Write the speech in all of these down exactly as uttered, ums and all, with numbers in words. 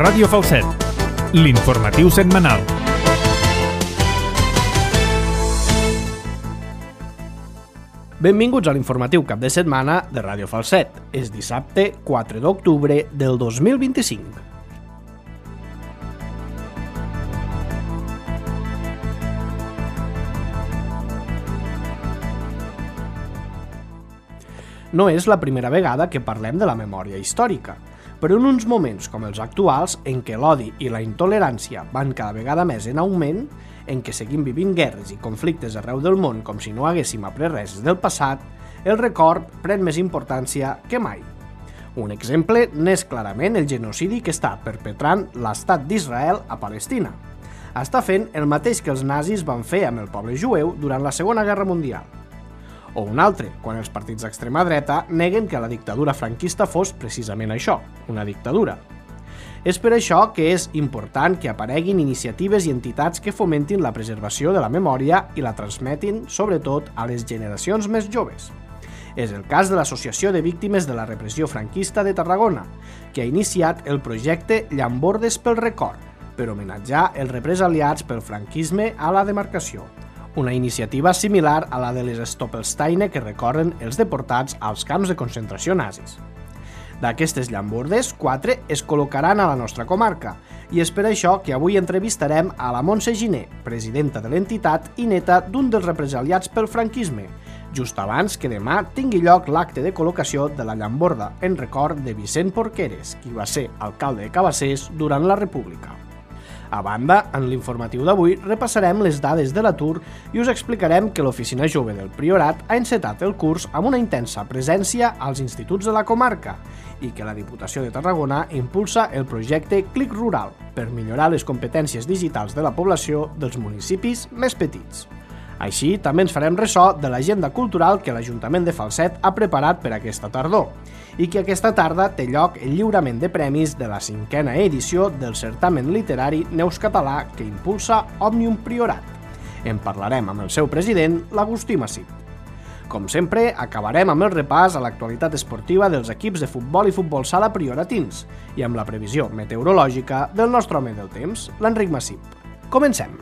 Ràdio Falset, l'informatiu setmanal. Benvinguts a l'informatiu cap de setmana de Ràdio Falset. És dissabte quatre d'octubre del dos mil vint-i-cinc. No és la primera vegada que parlem de la memòria històrica, però en uns moments com els actuals, en què l'odi i la intolerància van cada vegada més en augment, en què seguim vivint guerres i conflictes arreu del món com si no haguéssim après res del passat, el record pren més importància que mai. Un exemple n'és clarament el genocidi que està perpetrant l'estat d'Israel a Palestina. Està fent el mateix que els nazis van fer amb el poble jueu durant la Segona Guerra Mundial. O un altre, quan els partits d'extrema dreta neguen que la dictadura franquista fos precisament això, una dictadura. És per això que és important que apareguin iniciatives i entitats que fomentin la preservació de la memòria i la transmetin, sobretot, a les generacions més joves. És el cas de l'Associació de Víctimes de la Repressió Franquista de Tarragona, que ha iniciat el projecte Llambordes pel Record, per homenatjar els represaliats pel franquisme a la demarcació, una iniciativa similar a la de les Stoppelsteine que recorren els deportats als camps de concentració nazis. D'aquestes llambordes, quatre es col·locaran a la nostra comarca, i és per això que avui entrevistarem a la Montse Giner, presidenta de l'entitat i neta d'un dels represaliats pel franquisme, just abans que demà tingui lloc l'acte de col·locació de la llamborda en record de Vicent Porqueres, qui va ser alcalde de Cabassers durant la República. A banda, en l'informatiu d'avui repassarem les dades de l'atur i us explicarem que l'Oficina Jove del Priorat ha encetat el curs amb una intensa presència als instituts de la comarca i que la Diputació de Tarragona impulsa el projecte Clic Rural per millorar les competències digitals de la població dels municipis més petits. Així, també ens farem ressò de l'agenda cultural que l'Ajuntament de Falset ha preparat per aquesta tardor i que aquesta tarda té lloc el lliurament de premis de la cinquena edició del certamen literari Neus Català que impulsa Òmnium Priorat. En parlarem amb el seu president, l'Agustí Massip. Com sempre, acabarem amb el repàs a l'actualitat esportiva dels equips de futbol i futbol sala prioratins i amb la previsió meteorològica del nostre home del temps, l'Enric Massip. Comencem!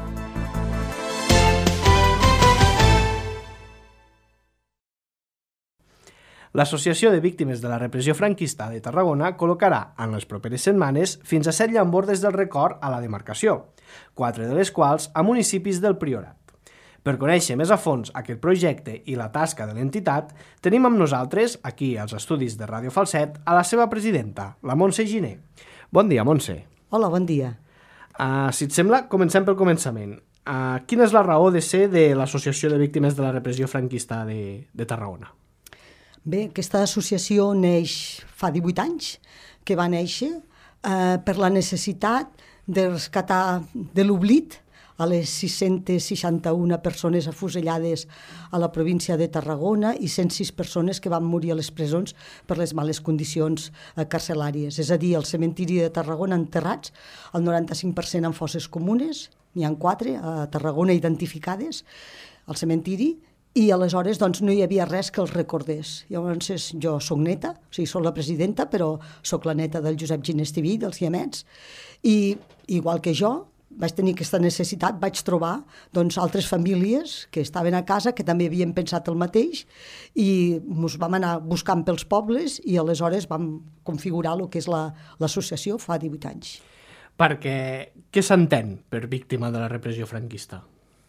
L'Associació de Víctimes de la Repressió Franquista de Tarragona col·locarà en les properes setmanes fins a set llambordes del record a la demarcació, quatre de les quals a municipis del Priorat. Per conèixer més a fons aquest projecte i la tasca de l'entitat, tenim amb nosaltres, aquí als estudis de Ràdio Falset, a la seva presidenta, la Montse Giner. Bon dia, Montse. Hola, bon dia. Uh, si et sembla, comencem pel començament. Uh, quina és la raó de ser de l'Associació de Víctimes de la Repressió Franquista de, de Tarragona? Bé, aquesta associació neix fa divuit anys, que va néixer eh, per la necessitat de rescatar de l'oblit a les sis-centes seixanta-una persones afusellades a la província de Tarragona i cent sis persones que van morir a les presons per les males condicions eh, carcelàries. És a dir, al cementiri de Tarragona enterrats, el noranta-cinc per cent en fosses comunes, n'hi ha quatre a Tarragona identificades al cementiri, i aleshores doncs, no hi havia res que els recordés. Llavors jo soc neta, o sigui, soc la presidenta, però soc la neta del Josep Giner Estiví, dels Siamets, i igual que jo vaig tenir aquesta necessitat, vaig trobar doncs, altres famílies que estaven a casa, que també havien pensat el mateix, i ens vam anar buscant pels pobles i aleshores vam configurar el que és la, l'associació fa divuit anys. Perquè què s'entén per víctima de la repressió franquista?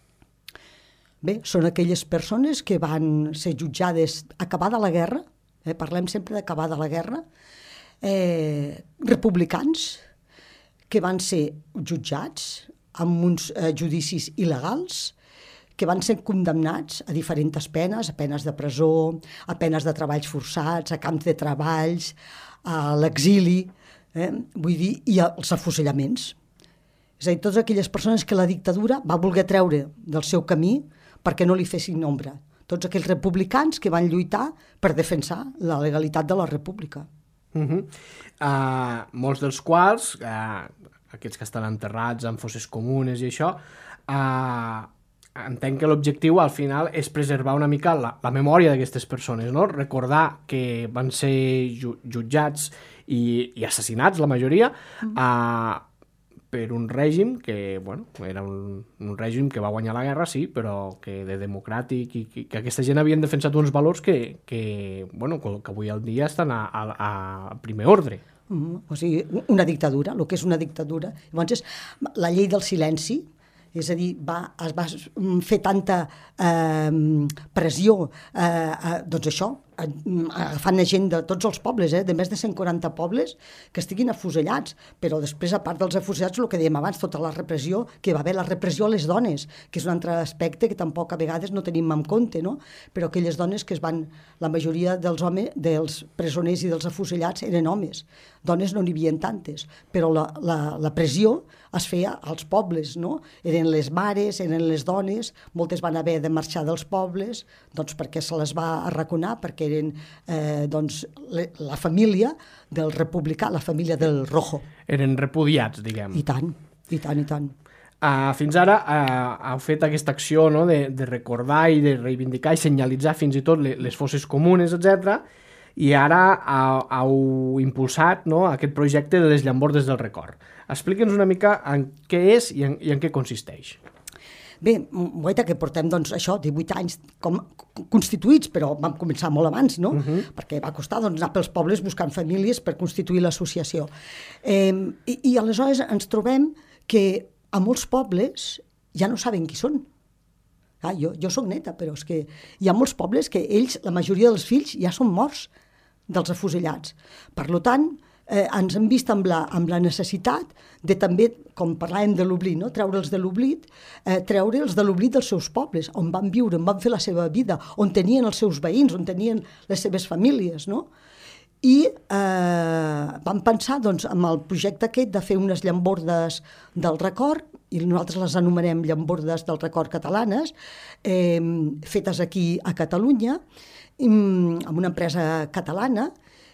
Bé, són aquelles persones que van ser jutjades acabada la guerra, eh, parlem sempre d'acabada la guerra, eh, republicans que van ser jutjats amb uns eh, judicis il·legals, que van ser condemnats a diferents penes, a penes de presó, a penes de treballs forçats, a camps de treballs, a l'exili, eh, vull dir, i als afusellaments. És a dir, totes aquelles persones que la dictadura va voler treure del seu camí perquè no li fessin ombra. Tots aquells republicans que van lluitar per defensar la legalitat de la república. Uh-huh. Uh, molts dels quals, uh, aquests que estan enterrats en fosses comunes i això, uh, entenc que l'objectiu al final és preservar una mica la, la memòria d'aquestes persones, no? Recordar que van ser ju jutjats i, i assassinats, la majoria, mm. a, per un règim que, bueno, era un, un règim que va guanyar la guerra, sí, però que de democràtic i que, que aquesta gent havien defensat uns valors que, que, bueno, que avui al dia estan a, a, a primer ordre. Mm, o sigui, una dictadura, el que és una dictadura. Llavors, la llei del silenci, és a dir, va, es va fer tanta eh, pressió, eh, eh, doncs això, agafant gent de tots els pobles, eh, de més de cent quaranta pobles, que estiguin afusellats, però després, a part dels afusellats, el que dèiem abans, tota la repressió, que va haver la repressió a les dones, que és un altre aspecte que tampoc a vegades no tenim en compte, no? Però aquelles dones que es van, la majoria dels homes, dels presoners i dels afusellats eren homes, dones no n'hi havia tantes, però la, la, la pressió es feia als pobles, no? Eren les mares, eren les dones, moltes van haver de marxar dels pobles, doncs perquè se les va arraconar, perquè eren eh, doncs, le, la família del republicà, la família del Rojo. Eren repudiats, diguem. I tant, i tant, i tant. Uh, fins ara uh, heu fet aquesta acció, no?, de, de recordar i de reivindicar i senyalitzar fins i tot les, les fosses comunes, etcètera. I ara heu, heu impulsat, no?, aquest projecte de les llambordes del record. Explica'ns una mica en què és i en, i en què consisteix. Bé, guaita que portem, doncs, això, divuit anys com constituïts, però vam començar molt abans, no? Uh-huh. Perquè va costar, doncs, anar pels pobles buscant famílies per constituir l'associació. Eh, i, I aleshores ens trobem que a molts pobles ja no saben qui són. Ah, jo, jo soc neta, però és que hi ha molts pobles que ells, la majoria dels fills, ja són morts dels afusellats. Per tant, eh, ens hem vist amb la, amb la necessitat de també, com parlàvem de l'oblit, no? Treure'ls de l'oblit, eh, treure'ls de l'oblit dels seus pobles, on van viure, on van fer la seva vida, on tenien els seus veïns, on tenien les seves famílies, no? I eh, vam pensar, doncs, amb el projecte aquest de fer unes llambordes del record, i nosaltres les anomenem llambordes del record catalanes, eh, fetes aquí a Catalunya, amb una empresa catalana,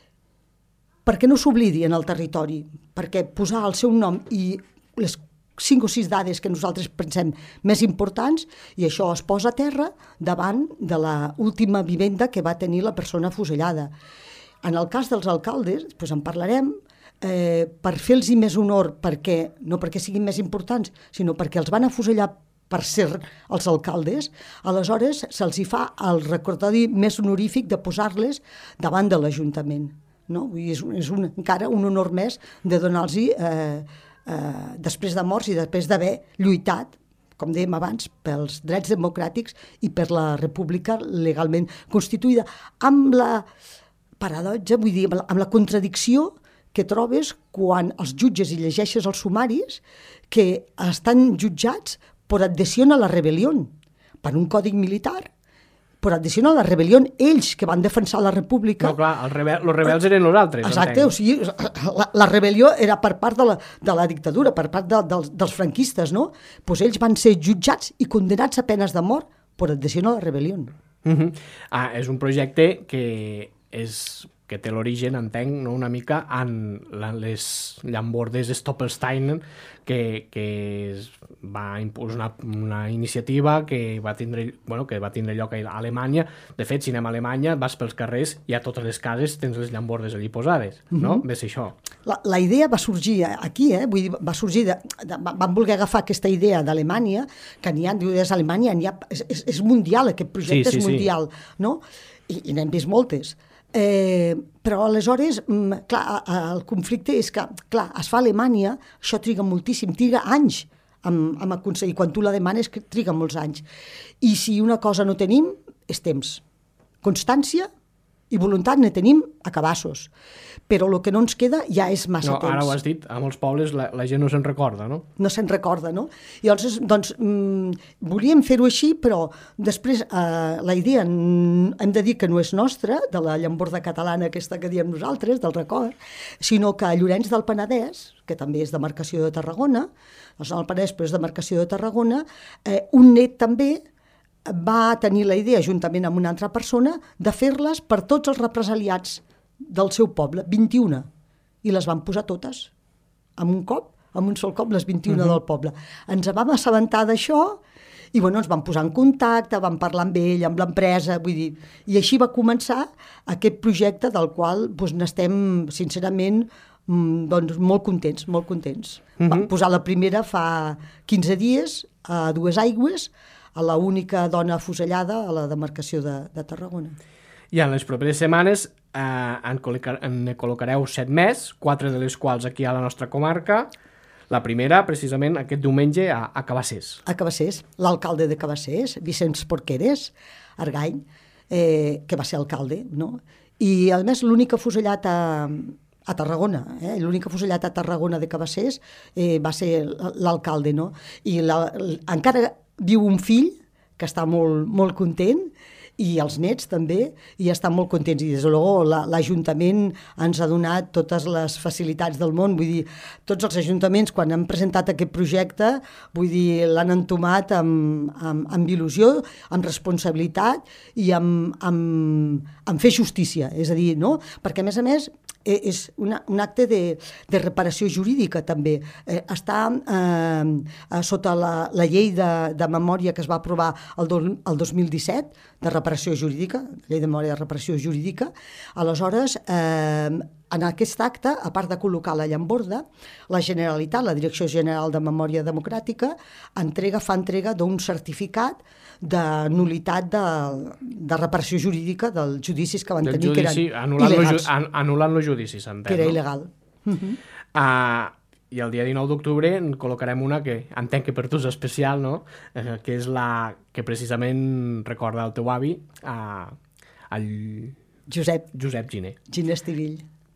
perquè no s'oblidi en el territori, perquè posar el seu nom i les cinc o sis dades que nosaltres pensem més importants, i això es posa a terra davant de l'última vivenda que va tenir la persona afusellada. En el cas dels alcaldes, doncs en parlarem, eh, per fer-los més honor, perquè, no perquè siguin més importants, sinó perquè els van afusellar per ser els alcaldes, aleshores se'ls hi fa el recordatori més honorífic de posar-les davant de l'Ajuntament. No? Vull dir, és, és un, encara un honor més de donar-los eh, eh, després de morts i després d'haver lluitat, com dèiem abans, pels drets democràtics i per la república legalment constituïda, amb la paradoxa, vull dir, amb la, amb la contradicció que trobes quan els jutges i llegeixes els sumaris que estan jutjats per adhesió a la rebel·lió, per un còdic militar, per adhesió a la rebel·lió, ells que van defensar la república. No, clar, els rebel, rebels eren nosaltres. Exacte, o sigui, la, la rebel·lió era per part de la, de la dictadura, per part de, dels, dels franquistes, no? Pues ells van ser jutjats i condenats a penes de mort per adhesió a la rebel·lió. Uh-huh. Ah, és un projecte que és que té l'origen, entenc, no, una mica en la, les llambordes Stoppelstein, que, que es va impulsar una, una iniciativa que va tindre, bueno, que va tindre lloc a Alemanya. De fet, si anem a Alemanya, vas pels carrers i a totes les cases tens les llambordes allí posades, no? Mm-hmm. Ve ser això. La, la idea va sorgir aquí, eh? Vull dir, va sorgir de, de, van voler agafar aquesta idea d'Alemanya, que n'hi ha, diu, des d'Alemanya, n'hi ha, és, és, és mundial, aquest projecte sí, sí, és mundial, sí. No? I, i n'hem vist moltes. Eh, però aleshores, clar, el conflicte és que, clar, es fa a Alemanya, això triga moltíssim, triga anys amb, amb aconseguir. Quan tu la demanes, triga molts anys. I si una cosa no tenim, és temps. Constància i voluntat ne tenim a cabassos. Però el que no ens queda ja és massa no, temps. Ara ho has dit, a molts pobles la, la gent no se'n recorda, no? No se'n recorda, no? I llavors, doncs, mmm, volíem fer-ho així, però després eh, la idea, hem de dir que no és nostra, de la llamborda catalana aquesta que diem nosaltres, del record, sinó que a Llorenç del Penedès, que també és demarcació de Tarragona, no és el Penedès, però és demarcació de Tarragona, eh, un net també va tenir la idea, juntament amb una altra persona, de fer-les per tots els represaliats del seu poble, vint-i-una, i les van posar totes, amb un cop, amb un sol cop, les vint-i-una uh-huh. del poble. Ens vam assabentar d'això I bueno, ens vam posar en contacte, vam parlar amb ell, amb l'empresa, vull dir, i així va començar aquest projecte del qual doncs, n'estem, sincerament, doncs, molt contents, molt contents. Uh-huh. Vam posar la primera fa quinze dies a Dues Aigües, a la única dona afusellada a la demarcació de, de Tarragona. I en les properes setmanes eh, en, col·locar, en col·locareu set més, quatre de les quals aquí a la nostra comarca. La primera, precisament, aquest diumenge a, a Cabassers. A Cabassers, l'alcalde de Cabassers, Vicenç Porqueres, Argany, eh, que va ser alcalde, no? I, a més, l'únic afusellat a, a Tarragona, eh? l'únic afusellat a Tarragona de Cabassers eh, va ser l'alcalde, no? I la, encara viu un fill que està molt, molt content, i els nets també, i estan molt contents. I des de luego l'Ajuntament ens ha donat totes les facilitats del món, vull dir, tots els ajuntaments quan han presentat aquest projecte, vull dir, l'han entomat amb, amb, amb il·lusió, amb responsabilitat i amb, amb, amb fer justícia, és a dir, no? Perquè a més a més és una, un acte de, de reparació jurídica també. Eh, està eh, sota la, la llei de, de memòria que es va aprovar el, do, el dos mil disset, de reparació jurídica, llei de memòria de reparació jurídica. Aleshores, eh, en aquest acte, a part de col·locar la llamborda, la Generalitat, la Direcció General de Memòria Democràtica, entrega, fa entrega d'un certificat de nulitat de, de reparació jurídica dels judicis que van Del tenir, judici, que eren anul·lant il·legals. An, anul·lant el judici, s'entén, Que era no? il·legal. Uh-huh. Uh, I el dia dinou d'octubre en col·locarem una que entenc que per tu és especial, no? Uh, que és la que precisament recorda el teu avi, uh, el Josep, Josep Giner. Giner Estivill.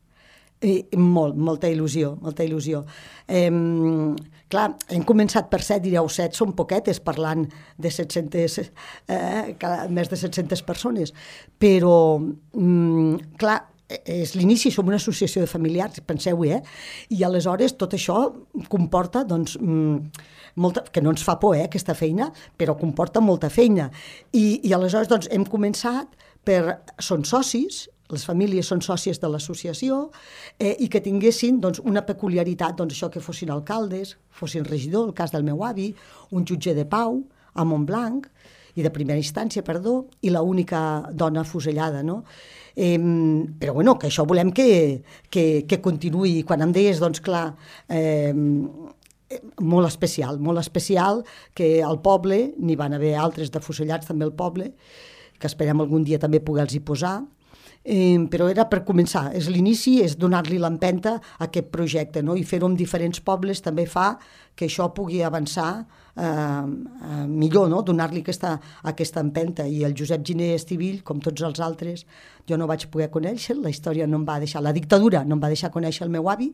I molt, molta il·lusió, molta il·lusió. Eh, clar, hem començat per set, direu set, són poquetes parlant de set-centes, eh, cada, més de set-centes persones, però, mm, clar, és l'inici, som una associació de familiars, penseu-hi, eh? I aleshores tot això comporta, doncs, molta, que no ens fa por, eh, aquesta feina, però comporta molta feina. I, i aleshores, doncs, hem començat per... Són socis, les famílies són sòcies de l'associació eh, i que tinguessin doncs, una peculiaritat, doncs, això que fossin alcaldes, fossin regidor, el cas del meu avi, un jutge de pau a Montblanc, i de primera instància, perdó, i l'única dona afusellada, no? Eh, però, bueno, que això volem que, que, que continuï. Quan em deies, doncs, clar, eh, molt especial, molt especial, que al poble, n'hi van haver altres d'afusellats també al poble, que esperem algun dia també poder-los hi posar, Eh, però era per començar, és l'inici, és donar-li l'empenta a aquest projecte, no? I fer-ho amb diferents pobles també fa que això pugui avançar eh, eh, millor, no? Donar-li aquesta, aquesta empenta. I el Josep Giner Estivill, com tots els altres, jo no vaig poder conèixer, la història no em va deixar, la dictadura no em va deixar conèixer el meu avi,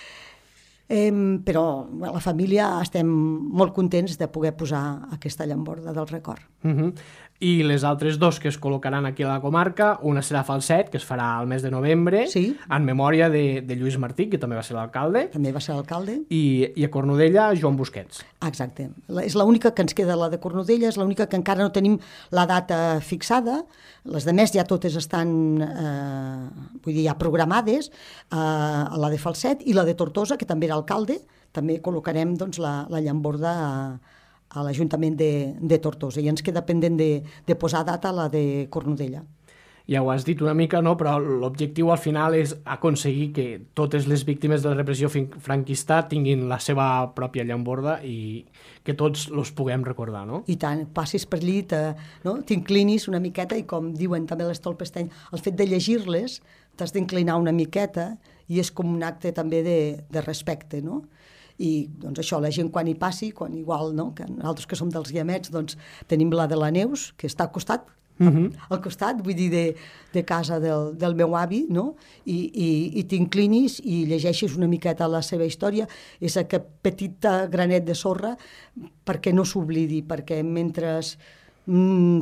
eh, però la família estem molt contents de poder posar aquesta llamborda del record. Uh-huh. I les altres dos que es col·locaran aquí a la comarca, una serà a Falset, que es farà al mes de novembre, sí, en memòria de, de Lluís Martí, que també va ser l'alcalde, també va ser l'alcalde, i, i a Cornudella, Joan Busquets. Exacte. La, és l'única que ens queda, la de Cornudella, és l'única que encara no tenim la data fixada, les de més ja totes estan eh, vull dir, ja programades, eh, la de Falset i la de Tortosa, que també era alcalde, també col·locarem doncs, la, la llamborda a a l'Ajuntament de, de Tortosa, i ens queda pendent de, de posar data a la de Cornudella. Ja ho has dit una mica, no? Però l'objectiu al final és aconseguir que totes les víctimes de la repressió franquista tinguin la seva pròpia llamborda i que tots los puguem recordar, no? I tant, passis per allí, no? T'inclinis una miqueta i, com diuen també les Tolpestany, el fet de llegir-les t'has d'inclinar una miqueta i és com un acte també de, de respecte, no? I doncs això, la gent quan hi passi, quan igual, no? Que nosaltres que som dels Guiamets, doncs tenim la de la Neus, que està al costat, uh-huh. al costat, vull dir, de, de casa del, del meu avi, no? I, i, i t'inclinis i llegeixes una miqueta la seva història, és aquest petit granet de sorra, perquè no s'oblidi, perquè mentre mm,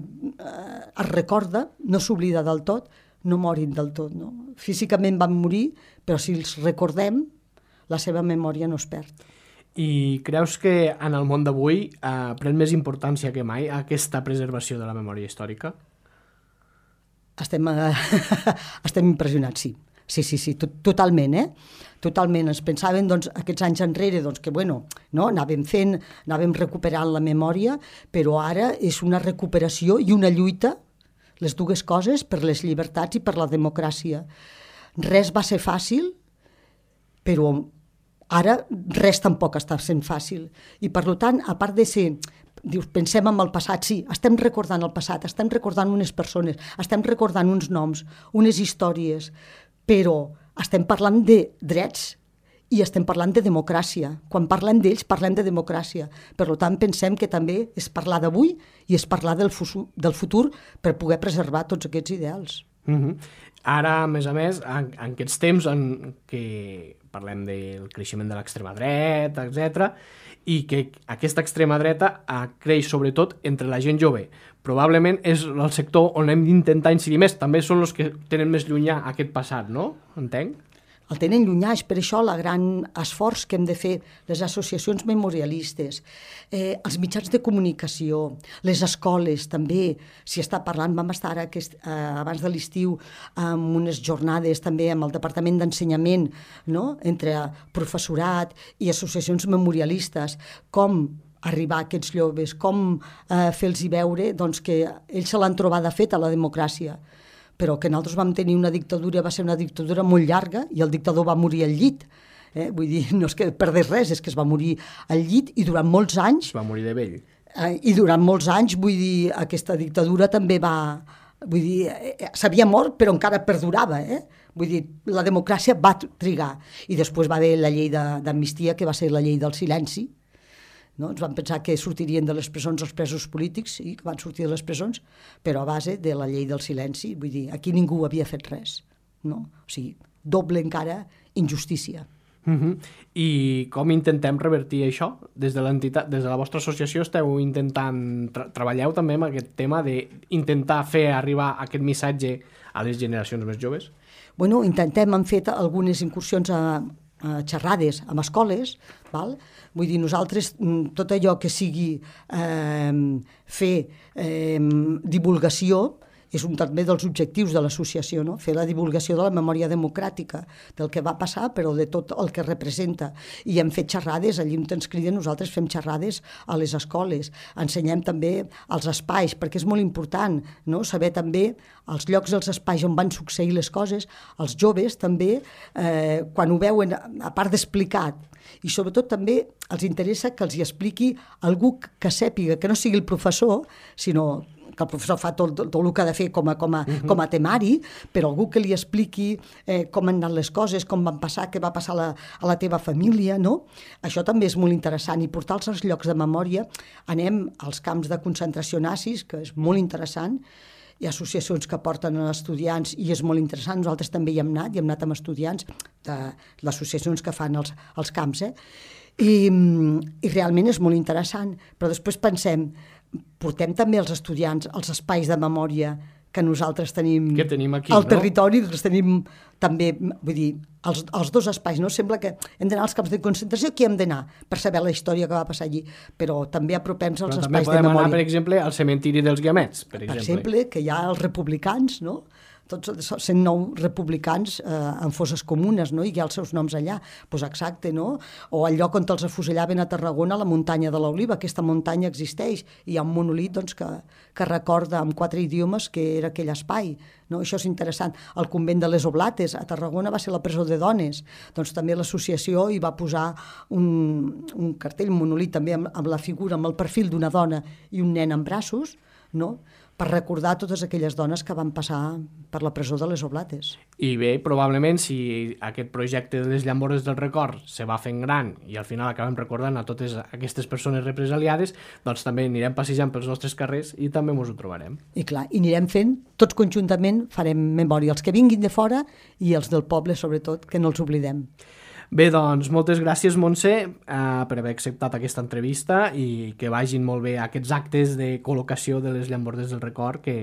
es recorda, no s'oblida del tot, no morin del tot, no? Físicament van morir, però si els recordem, la seva memòria no es perd. I creus que en el món d'avui eh, pren més importància que mai aquesta preservació de la memòria històrica? Estem, eh, estem impressionats, sí. sí, sí, sí, tot, totalment, eh? Totalment. Ens pensaven doncs, aquests anys enrere doncs, que bueno, no? anàvem fent, anàvem recuperant la memòria, però ara és una recuperació i una lluita, les dues coses, per les llibertats i per la democràcia. Res va ser fàcil, però ara res tampoc està sent fàcil. I per tant, a part de ser, dius, pensem en el passat, sí, estem recordant el passat, estem recordant unes persones, estem recordant uns noms, unes històries, però estem parlant de drets i estem parlant de democràcia. Quan parlem d'ells, parlem de democràcia. Per tant, pensem que també és parlar d'avui i és parlar del futur, del futur per poder preservar tots aquests ideals. Mm-hmm. Ara, a més a més, en, en aquests temps en què parlem del creixement de l'extrema dreta, etcètera, i que aquesta extrema dreta creix sobretot entre la gent jove. Probablement és el sector on hem d'intentar incidir més. També són els que tenen més llunyà aquest passat, no? Entenc? El tenen llunyà, és per això el gran esforç que hem de fer les associacions memorialistes, eh, els mitjans de comunicació, les escoles també, si està parlant, vam estar ara aquest, eh, abans de l'estiu amb unes jornades també amb el Departament d'Ensenyament, no? Entre professorat i associacions memorialistes, com arribar a aquests joves, com eh, fer-los veure doncs, que ells se l'han trobada feta a la democràcia, però que nosaltres vam tenir una dictadura, va ser una dictadura molt llarga i el dictador va morir al llit. Eh? Vull dir, no és que perdés res, és que es va morir al llit i durant molts anys... Es va morir de vell. Eh, I durant molts anys, vull dir, aquesta dictadura també va... Vull dir, eh, s'havia mort, però encara perdurava, eh? Vull dir, la democràcia va trigar. I després va haver la llei d'amnistia, que va ser la llei del silenci. No? Ens van pensar que sortirien de les presons els presos polítics, sí, que van sortir de les presons, però a base de la llei del silenci. Vull dir, aquí ningú havia fet res. No? O sigui, doble encara injustícia. Uh-huh. I com intentem revertir això? Des de l'entitat, des de la vostra associació esteu intentant, tra treballeu també amb aquest tema d'intentar fer arribar aquest missatge a les generacions més joves? Bueno, intentem, hem fet algunes incursions a, a xerrades amb escoles, val? Vull dir, nosaltres, tot allò que sigui eh, fer eh, divulgació, és un també dels objectius de l'associació, no? Fer la divulgació de la memòria democràtica, del que va passar, però de tot el que representa. I hem fet xerrades, allí on ens criden, nosaltres fem xerrades a les escoles. Ensenyem també els espais, perquè és molt important, no? Saber també els llocs i els espais on van succeir les coses. Els joves també, eh, quan ho veuen, a part d'explicat, i sobretot també els interessa que els hi expliqui algú que sàpiga, que no sigui el professor, sinó que el professor fa tot, tot, tot el que ha de fer com a, com a, uh-huh. com a temari, però algú que li expliqui eh, com han anat les coses, com van passar, què va passar a la, a la teva família, no? Això també és molt interessant. I portar-los als llocs de memòria, anem als camps de concentració nazis, que és molt interessant. Hi ha associacions que porten estudiants i és molt interessant. Nosaltres també hi hem anat, hi hem anat amb estudiants de les associacions que fan els, els camps, eh? I, i realment és molt interessant. Però després pensem, portem també els estudiants als espais de memòria que nosaltres tenim, que tenim aquí, al no? territori, que els tenim també, vull dir, els, els dos espais, no? Sembla que hem d'anar als camps de concentració, aquí hem d'anar per saber la història que va passar allí, però també apropem-nos als però espais de memòria. També podem anar, per exemple, al cementiri dels Guiamets, per exemple. Per exemple, que hi ha els republicans, no? Tots cent nou republicans eh, en fosses comunes, no? I hi ha els seus noms allà, doncs exacte, no? O el lloc on els afusellaven a Tarragona, la muntanya de l'Oliva, aquesta muntanya existeix, i hi ha un monolit doncs, que, que recorda amb quatre idiomes que era aquell espai, no? Això és interessant. El convent de les Oblates, a Tarragona, va ser la presó de dones, doncs també l'associació hi va posar un, un cartell, un monolit també amb, amb la figura, amb el perfil d'una dona i un nen en braços, no? Per recordar totes aquelles dones que van passar per la presó de les Oblates. I bé, probablement, si aquest projecte de les Llambordes del Record se va fent gran i al final acabem recordant a totes aquestes persones represaliades, doncs també anirem passejant pels nostres carrers i també ens ho trobarem. I clar, i anirem fent, tots conjuntament farem memòria, els que vinguin de fora i els del poble, sobretot, que no els oblidem. Bé, doncs, moltes gràcies, Montse, eh, per haver acceptat aquesta entrevista i que vagin molt bé aquests actes de col·locació de les Llambordes del Record que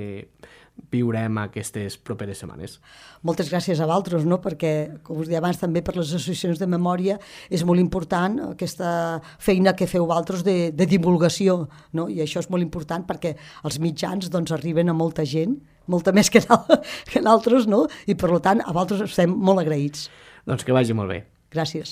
viurem aquestes properes setmanes. Moltes gràcies a vosaltres, no? Perquè, com us deia abans, també per les associacions de memòria és molt important aquesta feina que feu vosaltres de, de divulgació, no? I això és molt important perquè els mitjans doncs, arriben a molta gent, molta més que, que nosaltres, no? I per tant, a vosaltres estem molt agraïts. Doncs que vagi molt bé. Gràcies.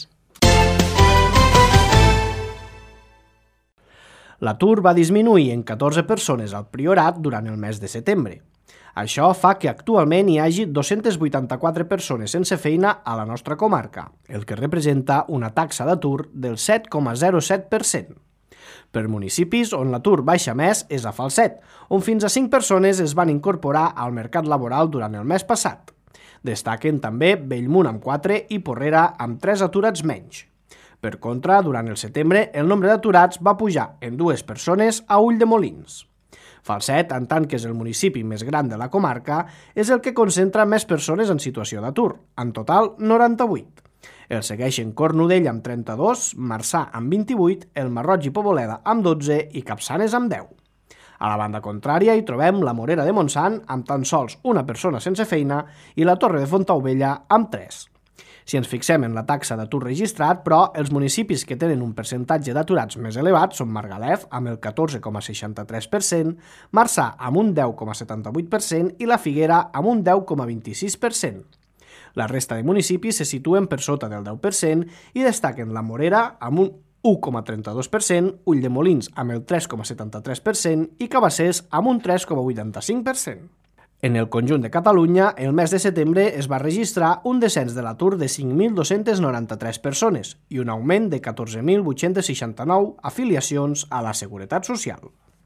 L'atur va disminuir en catorze persones al Priorat durant el mes de setembre. Això fa que actualment hi hagi dos-centes vuitanta-quatre persones sense feina a la nostra comarca, el que representa una taxa d'atur del set coma zero set per cent. Per municipis on l'atur baixa més és a Falset, on fins a cinc persones es van incorporar al mercat laboral durant el mes passat. Destaquen també Bellmunt amb quatre i Porrera amb tres aturats menys. Per contra, durant el setembre, el nombre d'aturats va pujar en dues persones a Ulldemolins. Falset, en tant que és el municipi més gran de la comarca, és el que concentra més persones en situació d'atur, en total noranta-vuit. El segueixen Cornudella amb trenta-dos, Marçà amb vint-i-vuit, el Marroig i Poboleda amb dotze i Capçanes amb deu. A la banda contrària hi trobem la Morera de Montsant amb tan sols una persona sense feina i la Torre de Fontaubella amb tres. Si ens fixem en la taxa d'atur registrat, però, els municipis que tenen un percentatge d'aturats més elevat són Margalef, amb el catorze coma seixanta-tres per cent, Marçà, amb un deu coma setanta-vuit per cent i la Figuera, amb un deu coma vint-i-sis per cent. La resta de municipis se situen per sota del deu per cent i destaquen la Morera, amb un u coma trenta-dos per cent, Ulldemolins, amb el tres coma setanta-tres per cent i Cabassers, amb un tres coma vuitanta-cinc per cent. En el conjunt de Catalunya, el mes de setembre es va registrar un descens de l'atur de cinc mil dos-centes noranta-tres persones i un augment de catorze mil vuit-centes seixanta-nou afiliacions a la Seguretat Social.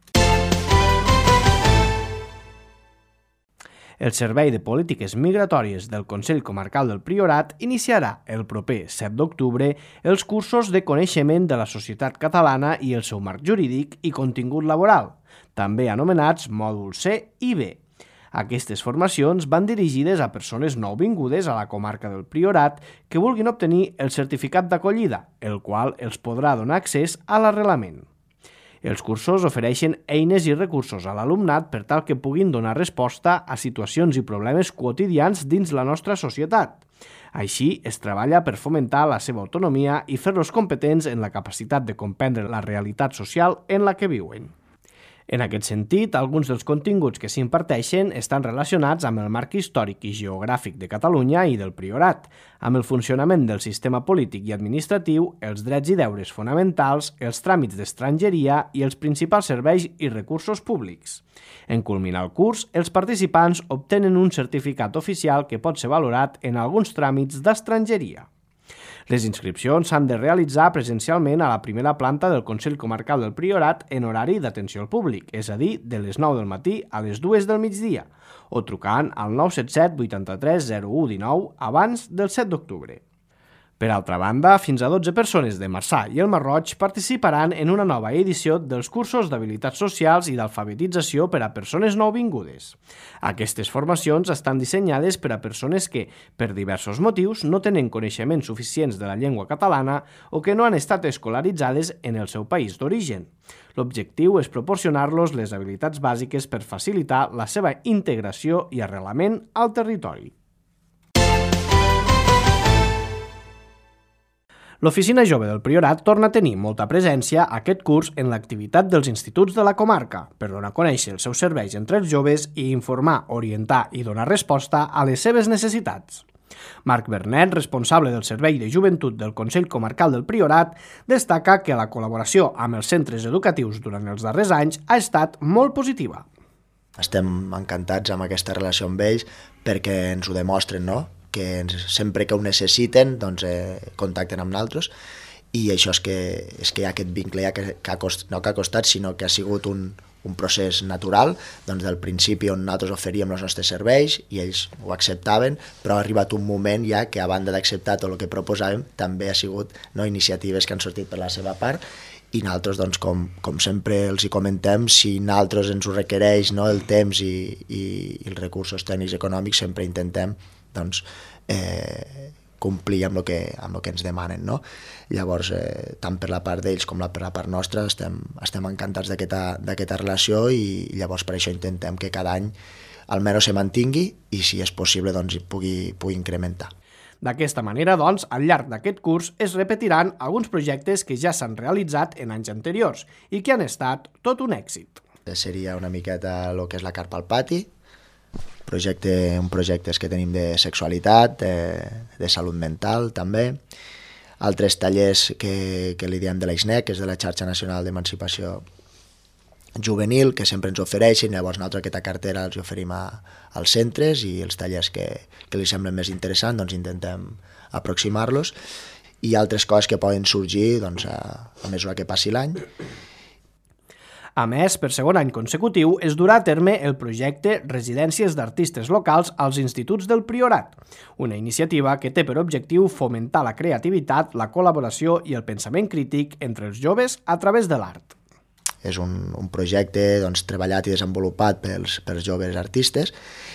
El Servei de Polítiques Migratòries del Consell Comarcal del Priorat iniciarà el proper set d'octubre els cursos de coneixement de la societat catalana i el seu marc jurídic i contingut laboral, també anomenats mòdul C i B. Aquestes formacions van dirigides a persones nouvingudes a la comarca del Priorat que vulguin obtenir el certificat d'acollida, el qual els podrà donar accés a l'arrelament. Els cursos ofereixen eines i recursos a l'alumnat per tal que puguin donar resposta a situacions i problemes quotidians dins la nostra societat. Així, es treballa per fomentar la seva autonomia i fer-los competents en la capacitat de comprendre la realitat social en la que viuen. En aquest sentit, alguns dels continguts que s'imparteixen estan relacionats amb el marc històric i geogràfic de Catalunya i del Priorat, amb el funcionament del sistema polític i administratiu, els drets i deures fonamentals, els tràmits d'estrangeria i els principals serveis i recursos públics. En culminar el curs, els participants obtenen un certificat oficial que pot ser valorat en alguns tràmits d'estrangeria. Les inscripcions s'han de realitzar presencialment a la primera planta del Consell Comarcal del Priorat en horari d'atenció al públic, és a dir, de les nou del matí a les dues del migdia, o trucant al nou set set vuitanta-tres zero u dinou abans del set d'octubre. Per altra banda, fins a dotze persones de Marçà i el Marroig participaran en una nova edició dels cursos d'habilitats socials i d'alfabetització per a persones nouvingudes. Aquestes formacions estan dissenyades per a persones que, per diversos motius, no tenen coneixements suficients de la llengua catalana o que no han estat escolaritzades en el seu país d'origen. L'objectiu és proporcionar-los les habilitats bàsiques per facilitar la seva integració i arrelament al territori. L'Oficina Jove del Priorat torna a tenir molta presència aquest curs en l'activitat dels instituts de la comarca per donar a conèixer els seus serveis entre els joves i informar, orientar i donar resposta a les seves necessitats. Marc Bernet, responsable del Servei de Joventut del Consell Comarcal del Priorat, destaca que la col·laboració amb els centres educatius durant els darrers anys ha estat molt positiva. Estem encantats amb aquesta relació amb ells perquè ens ho demostren, no? Que ens, sempre que ho necessiten doncs, eh, contacten amb nosaltres i això és que, és que hi ha aquest vincle ja que, que ha cost, no que ha costat sinó que ha sigut un, un procés natural doncs, del principi on nosaltres oferíem els nostres serveis i ells ho acceptaven, però ha arribat un moment ja que a banda d'acceptar tot el que proposàvem també ha sigut no, iniciatives que han sortit per la seva part i nosaltres, doncs, com, com sempre els hi comentem, si nosaltres ens ho requereix no, el temps i, i, i els recursos tècnics i econòmics sempre intentem doncs, eh, complir amb el que, amb el que ens demanen. No? Llavors, eh, tant per la part d'ells com per la part nostra, estem, estem encantats d'aquesta relació i llavors per això intentem que cada any almenys se mantingui i, si és possible, doncs, pugui, pugui incrementar. D'aquesta manera, doncs, al llarg d'aquest curs es repetiran alguns projectes que ja s'han realitzat en anys anteriors i que han estat tot un èxit. Seria una miqueta el que és la carpa al pati, projecte, un projectes que tenim de sexualitat, de, de salut mental també, altres tallers que, que li diem de la I S N E C, que és de la Xarxa Nacional d'Emancipació Juvenil, que sempre ens ofereixen, llavors nosaltres aquesta cartera els oferim a, als centres i els tallers que, que li semblen més interessants doncs intentem aproximar-los, i altres coses que poden sorgir doncs, a, a mesura que passi l'any. A més, per segon any consecutiu es durà a terme el projecte Residències d'Artistes Locals als Instituts del Priorat, una iniciativa que té per objectiu fomentar la creativitat, la col·laboració i el pensament crític entre els joves a través de l'art. És un, un projecte doncs, treballat i desenvolupat pels, pels joves artistes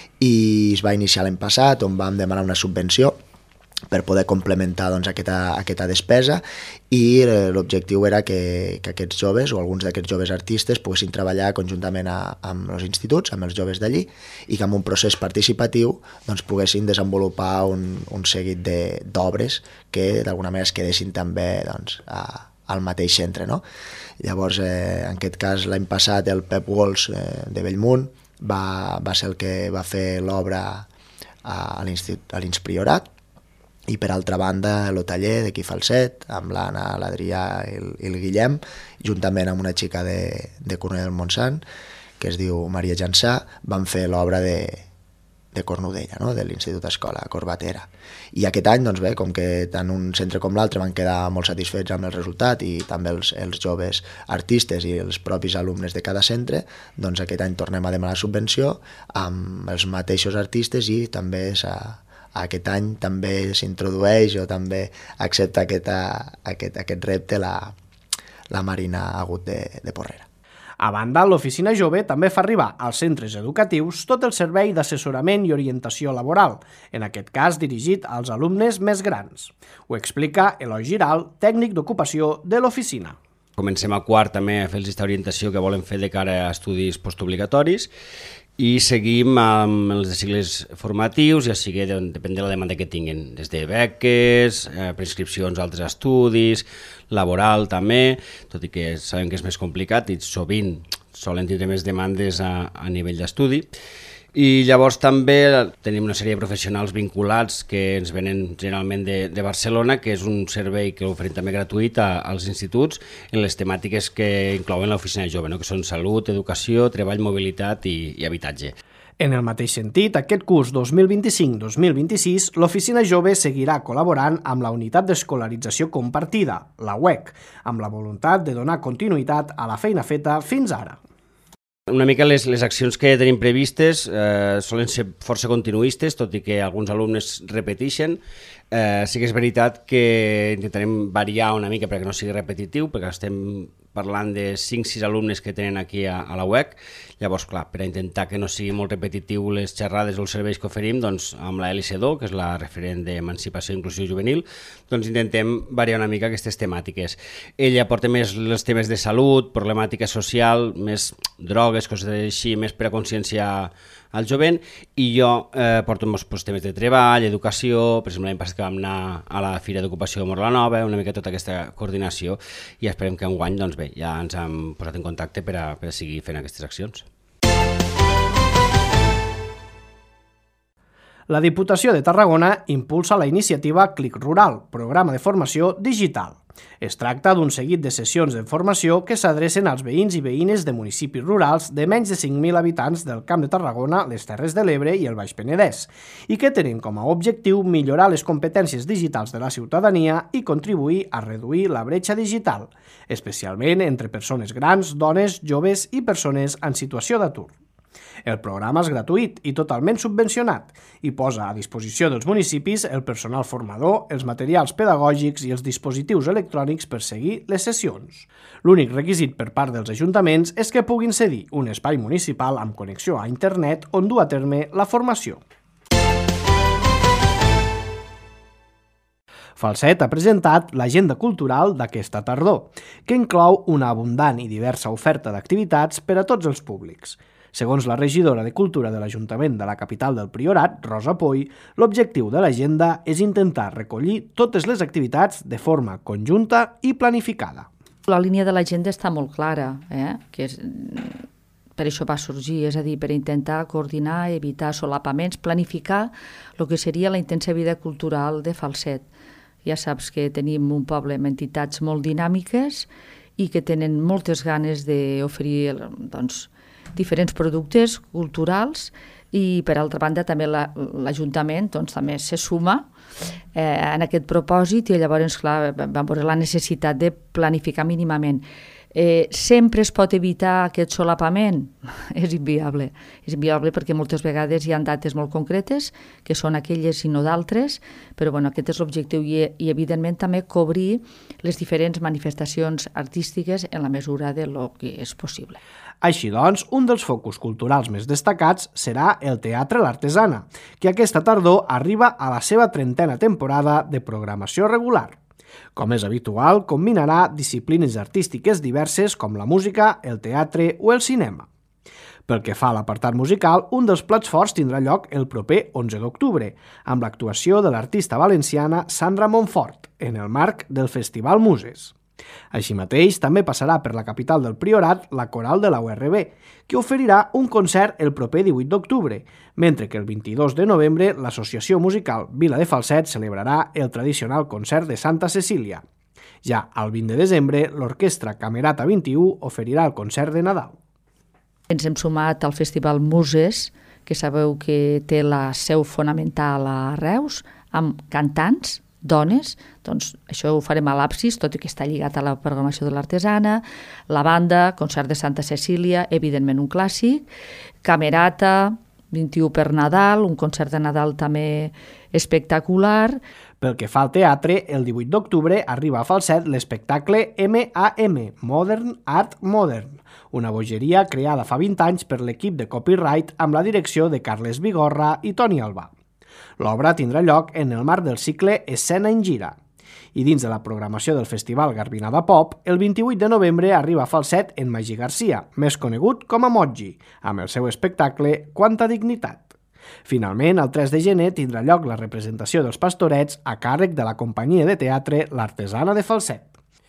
i es va iniciar l'any passat, on vam demanar una subvenció per poder complementar doncs, aquesta, aquesta despesa, i l'objectiu era que, que aquests joves o alguns d'aquests joves artistes poguessin treballar conjuntament a, amb els instituts, amb els joves d'allí, i que amb un procés participatiu doncs, poguessin desenvolupar un, un seguit d'obres que d'alguna manera es quedessin també doncs, a, al mateix centre. No? Llavors, eh, en aquest cas, l'any passat el Pep Walsh eh, de Bellmunt va, va ser el que va fer l'obra a, a l'Ins Priorat, i per altra banda el taller d'aquí Falset, amb l'Anna, l'Adrià i, el, i el Guillem, juntament amb una xica de, de Cornellà del Montsant, que es diu Maria Jansà, van fer l'obra de, de Cornudella, no? De l'Institut Escola Corbatera. I aquest any, doncs bé, com que tant un centre com l'altre van quedar molt satisfets amb el resultat, i també els, els joves artistes i els propis alumnes de cada centre, doncs aquest any tornem a demanar subvenció amb els mateixos artistes, i també s'ha aquest any també s'introdueix o també accepta aquesta, aquest, aquest repte la, la Marina Agut de, de Porrera. A banda, l'Oficina Jove també fa arribar als centres educatius tot el servei d'assessorament i orientació laboral, en aquest cas dirigit als alumnes més grans. Ho explica Eloi Giral, tècnic d'ocupació de l'oficina. Comencem a quart també a fer aquesta orientació que volen fer de cara a estudis postobligatoris, i seguim amb els cicles formatius, ja sigui, depèn de la demanda que tinguin, des de beques, eh, prescripcions a altres estudis, laboral també, tot i que sabem que és més complicat i sovint solen tindre més demandes a, a nivell d'estudi. I llavors també tenim una sèrie de professionals vinculats que ens venen generalment de, de Barcelona, que és un servei que oferim també gratuït a, als instituts en les temàtiques que inclouen l'oficina jove, no? Que són salut, educació, treball, mobilitat i, i habitatge. En el mateix sentit, aquest curs dos mil vint-i-cinc dos mil vint-i-sis, l'Oficina Jove seguirà col·laborant amb la Unitat d'Escolarització Compartida, la U E C, amb la voluntat de donar continuïtat a la feina feta fins ara. Una mica les, les accions que tenim previstes eh, solen ser força continuistes, tot i que alguns alumnes repeteixen. Eh, sí que és veritat que intentarem variar una mica perquè no sigui repetitiu, perquè estem parlant de cinc sis alumnes que tenen aquí a, a la U E C. Llavors, clar, per a intentar que no sigui molt repetitiu les xerrades o els serveis que oferim, doncs amb la L C D O, que és la referent d'Emancipació i Inclusió Juvenil, doncs intentem variar una mica aquestes temàtiques. Ella porta més els temes de salut, problemàtica social, més drogues, coses així, més per a conscienciar al jovent, i jo eh, porto molts pues, temes de treball, educació, per exemple l'any passat que vam anar a la Fira d'Ocupació de Mor-la-Nova, una mica tota aquesta coordinació, i esperem que enguany doncs, bé, ja ens hem posat en contacte per a, per a seguir fent aquestes accions. La Diputació de Tarragona impulsa la iniciativa Clic Rural, programa de formació digital. Es tracta d'un seguit de sessions de formació que s'adrecen als veïns i veïnes de municipis rurals de menys de cinc mil habitants del Camp de Tarragona, les Terres de l'Ebre i el Baix Penedès, i que tenen com a objectiu millorar les competències digitals de la ciutadania i contribuir a reduir la bretxa digital, especialment entre persones grans, dones, joves i persones en situació d'atur. El programa és gratuït i totalment subvencionat i posa a disposició dels municipis el personal formador, els materials pedagògics i els dispositius electrònics per seguir les sessions. L'únic requisit per part dels ajuntaments és que puguin cedir un espai municipal amb connexió a internet on dur a terme la formació. Falset ha presentat l'agenda cultural d'aquesta tardor, que inclou una abundant i diversa oferta d'activitats per a tots els públics. Segons la regidora de Cultura de l'Ajuntament de la capital del Priorat, Rosa Poy, l'objectiu de l'agenda és intentar recollir totes les activitats de forma conjunta i planificada. La línia de l'agenda està molt clara, eh? Que és per això va sorgir, és a dir, per intentar coordinar, evitar solapaments, planificar el que seria la intensa vida cultural de Falset. Ja saps que tenim un poble amb entitats molt dinàmiques i que tenen moltes ganes d'oferir doncs, diferents productes culturals i, per altra banda, també l'Ajuntament doncs, també se suma eh, en aquest propòsit i llavors, clar, vam veure la necessitat de planificar mínimament. Eh, sempre es pot evitar aquest solapament? És inviable. És inviable perquè moltes vegades hi ha dates molt concretes, que són aquelles i no d'altres, però bueno, aquest és l'objectiu i, i evidentment també cobrir les diferents manifestacions artístiques en la mesura de lo que és possible. Així doncs, un dels focus culturals més destacats serà el Teatre L'Artesana, que aquesta tardor arriba a la seva trentena temporada de programació regular. Com és habitual, combinarà disciplines artístiques diverses com la música, el teatre o el cinema. Pel que fa a l'apartat musical, un dels plats forts tindrà lloc el proper onze d'octubre, amb l'actuació de l'artista valenciana Sandra Montfort, en el marc del Festival Muses. Així mateix, també passarà per la capital del Priorat la coral de la U R B, que oferirà un concert el proper divuit d'octubre, mentre que el vint-i-dos de novembre l'associació musical Vila de Falset celebrarà el tradicional concert de Santa Cecília. Ja el vint de desembre, l'orquestra Camerata vint-i-u oferirà el concert de Nadal. Ens hem sumat al Festival Muses, que sabeu que té la seu fonamental a Reus, amb cantants, dones, doncs això ho farem a l'Absis, tot i que està lligat a la programació de l'Artesana, la banda, concert de Santa Cecília, evidentment un clàssic, Camerata, vint-i-u per Nadal, un concert de Nadal també espectacular. Pel que fa al teatre, el divuit d'octubre arriba a Falset l'espectacle M A M, Modern Art Modern, una bogeria creada fa vint anys per l'equip de copyright amb la direcció de Carles Vigorra i Toni Albà. L'obra tindrà lloc en el marc del cicle Escena en gira. I dins de la programació del Festival Garbinada Pop, el vint-i-vuit de novembre arriba a Falset en Magí Garcia, més conegut com a Moji, amb el seu espectacle Quanta dignitat. Finalment, el tres de gener tindrà lloc la representació dels Pastorets a càrrec de la companyia de teatre L'Artesana de Falset.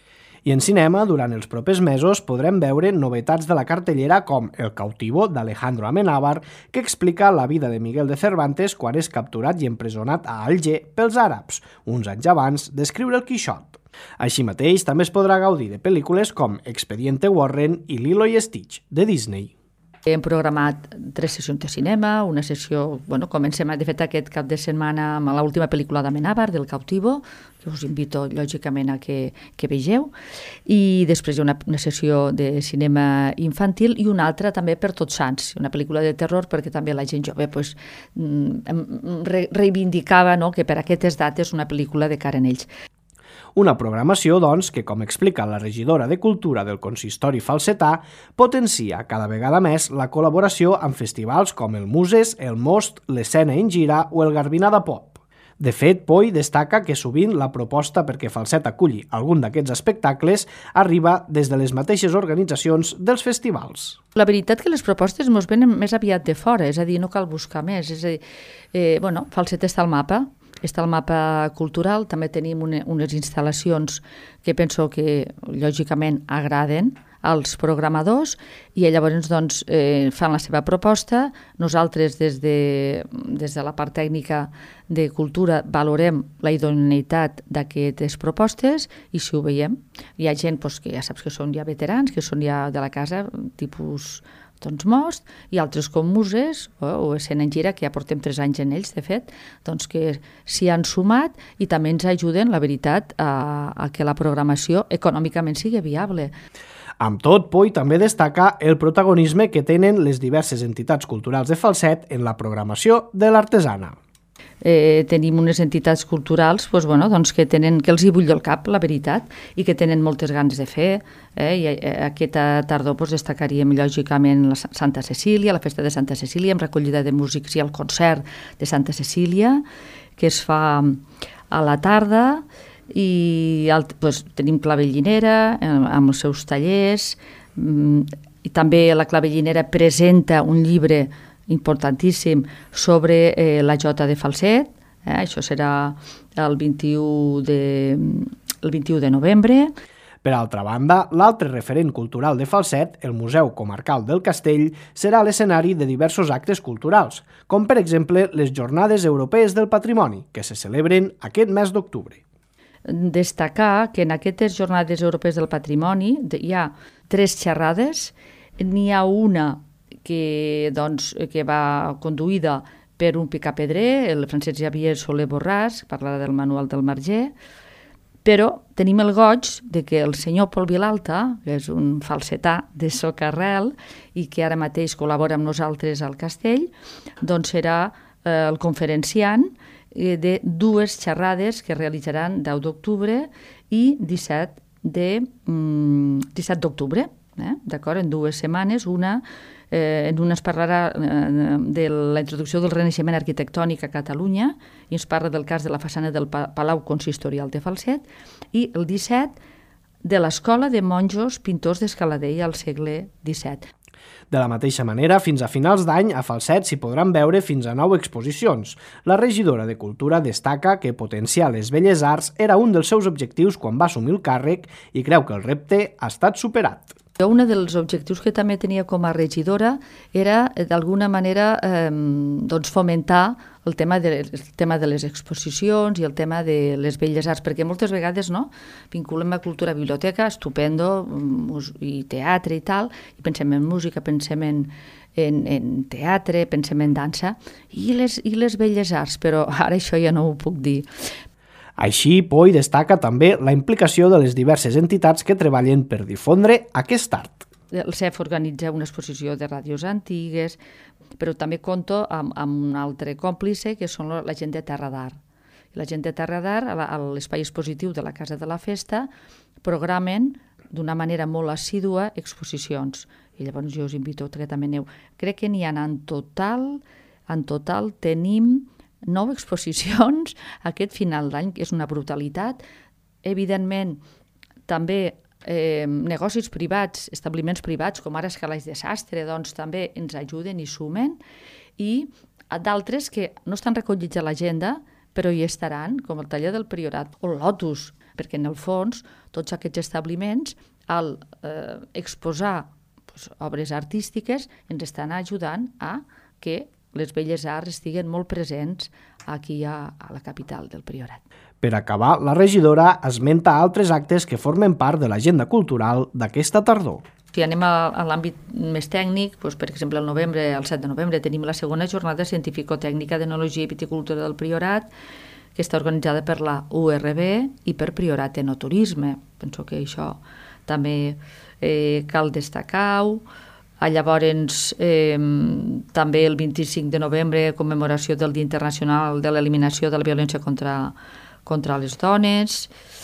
I en cinema, durant els propers mesos, podrem veure novetats de la cartellera com El cautivo, d'Alejandro Amenábar, que explica la vida de Miguel de Cervantes quan és capturat i empresonat a Alger pels àrabs, uns anys abans d'escriure el Quixot. Així mateix, també es podrà gaudir de pel·lícules com Expediente Warren i Lilo i Stitch, de Disney. Hem programat tres sessions de cinema, una sessió, bueno, comencem de fet aquest cap de setmana amb l'última pel·lícula d'Amenábar, del Cautivo, que us invito lògicament a que, que vegeu, i després hi ha una, una sessió de cinema infantil i una altra també per Tots Sants, una pel·lícula de terror perquè també la gent jove pues, re, reivindicava no, que per aquestes dates una pel·lícula de cara en ells. Una programació, doncs, que, com explica la regidora de Cultura del Consistori Falsetà, potencia cada vegada més la col·laboració amb festivals com el Muses, el Most, l'Escena en Gira o el Garbinada Pop. De fet, Poi destaca que sovint la proposta perquè Falset aculli algun d'aquests espectacles arriba des de les mateixes organitzacions dels festivals. La veritat que les propostes ens venen més aviat de fora, és a dir, no cal buscar més. És a dir, eh, bueno, Falset està al mapa, està al mapa cultural, també tenim una, unes instal·lacions que penso que lògicament agraden als programadors i llavors doncs, eh, fan la seva proposta. Nosaltres des de, des de la part tècnica de cultura valorem la idoneïtat d'aquestes propostes i si ho veiem, hi ha gent doncs, que ja saps que són ja veterans, que són ja de la casa, tipus doncs Most, i altres com Muses o, o Escena en Gira, que ja portem tres anys en ells, de fet, doncs que s'hi han sumat i també ens ajuden, la veritat, a, a que la programació econòmicament sigui viable. Amb tot, Poi també destaca el protagonisme que tenen les diverses entitats culturals de Falset en la programació de l'Artesana. Eh, tenim unes entitats culturals doncs, bueno, doncs que, tenen, que els hi bull el cap, la veritat, i que tenen moltes ganes de fer. Eh? I aquesta tardor doncs, destacaríem lògicament la Santa Cecília, la festa de Santa Cecília, amb recollida de músics i el concert de Santa Cecília, que es fa a la tarda, i doncs, tenim Clavellinera eh, amb els seus tallers, i també la Clavellinera presenta un llibre importantíssim sobre eh, la jota de Falset, eh? Això serà el vint-i-u de, el vint-i-u de novembre. Per altra banda, l'altre referent cultural de Falset, el Museu Comarcal del Castell, serà l'escenari de diversos actes culturals, com per exemple les Jornades Europees del Patrimoni, que se celebren aquest mes d'octubre. Destacar que en aquestes Jornades Europees del Patrimoni hi ha tres xerrades, n'hi ha una que, doncs, que va conduïda per un picapedrer, el Francesc Xavier Soler Borràs, parlarà del Manual del Marger, però tenim el goig de que el senyor Pol Vilalta, que és un falsetà de Socarrel i que ara mateix col·labora amb nosaltres al Castell, doncs serà eh, el conferenciant eh, de dues xerrades que realitzaran deu d'octubre i disset d'octubre, eh? D'acord? En dues setmanes, una Eh, en una es parlarà eh, de la introducció del Renaixement arquitectònic a Catalunya i ens parla del cas de la façana del Palau Consistorial de Falset, i el disset de l'Escola de Monjos Pintors d'Escaladella al segle disset. De la mateixa manera, fins a finals d'any, a Falset s'hi podran veure fins a nou exposicions. La regidora de Cultura destaca que potenciar les belles arts era un dels seus objectius quan va assumir el càrrec i creu que el repte ha estat superat. Jo, un dels objectius que també tenia com a regidora era, d'alguna manera, eh, doncs fomentar el tema, de, el tema de les exposicions i el tema de les belles arts, perquè moltes vegades no, vinculem a cultura i biblioteca, estupendo, i teatre i tal, i pensem en música, pensem en, en, en teatre, pensem en dansa, i les, i les belles arts, però ara això ja no ho puc dir. Així, Poi destaca també la implicació de les diverses entitats que treballen per difondre aquest art. El C E F organitza una exposició de ràdios antigues, però també compto amb, amb un altre còmplice, que són la gent de Terra d'Art. La gent de Terra d'Art, a l'espai expositiu de la Casa de la Festa, programen d'una manera molt assídua exposicions. I llavors jo us invito que també aneu. Crec que n'hi ha en total, en total tenim nou exposicions aquest final d'any, que és una brutalitat. Evidentment, també eh, negocis privats, establiments privats, com ara Escalaix de Sastre, doncs també ens ajuden i sumen, i d'altres que no estan recollits a l'agenda, però hi estaran, com el Taller del Priorat o el Lotus, perquè en el fons tots aquests establiments, al eh, exposar pues, obres artístiques, ens estan ajudant a que les belles arts estiguen molt presents aquí a, a la capital del Priorat. Per acabar, la regidora esmenta altres actes que formen part de l'agenda cultural d'aquesta tardor. Si anem a, a l'àmbit més tècnic, doncs, per exemple, el novembre, el set de novembre, tenim la segona jornada científico-tècnica d'enologia i viticultura del Priorat, que està organitzada per la U R B i per Priorat Enoturisme. Penso que això també eh, cal destacar-ho. Llavors, eh, també el vint-i-cinc de novembre, commemoració del Dia Internacional de l'Eliminació de la Violència contra, contra les Dones,